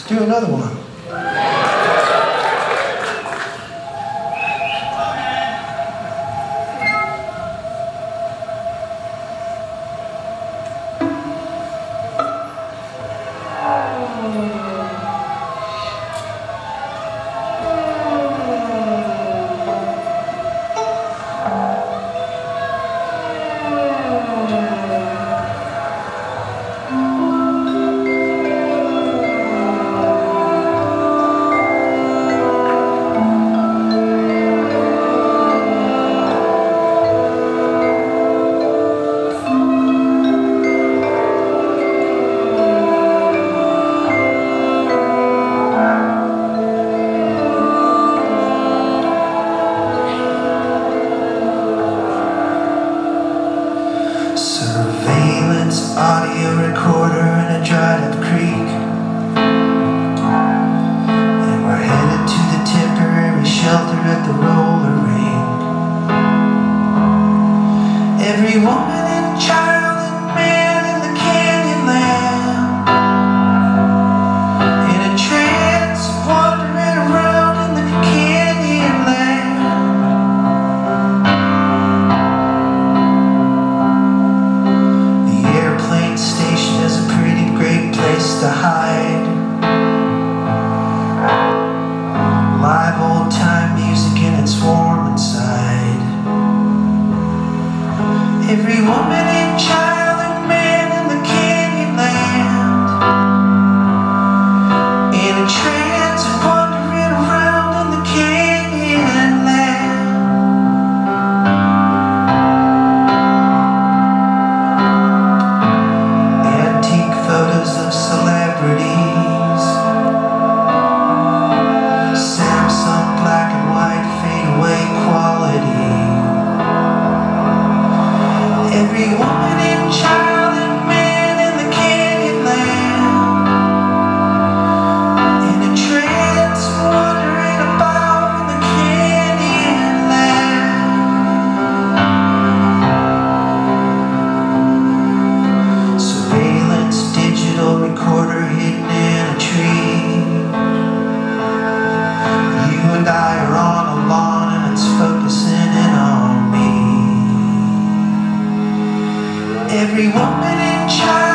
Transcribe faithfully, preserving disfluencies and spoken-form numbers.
do another one. Surveillance audio recorder in a dried up creek, and we're headed to the temporary shelter at the roller rink. Every woman and child and man in the canyon land, in a trance, wandering around in the canyon land. Station is a pretty great place to hide. Live old time music and it's warm inside. Every woman and child and man in the canyon land, in a trance and wandering around in the canyon land. Photos of celebrities, Samsung black and white fade away quality. Every woman and child and man in the canyon land, in a trance wandering about in the canyon land. Surveillance digital recorder hidden in a tree. You and I are on a lawn and it's focusing in on me. Every woman and child